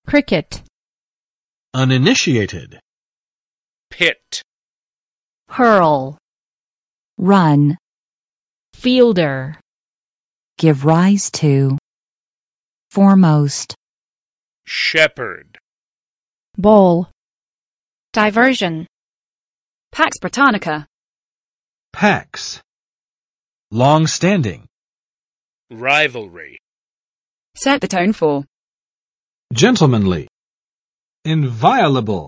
cricket, uninitiated, pit, hurl, run, fielder, give rise to, foremost, shepherd, bowl, diversion, Pax Britannica, pax, long-standing, rivalry, set the tone for, gentlemanly, inviolable.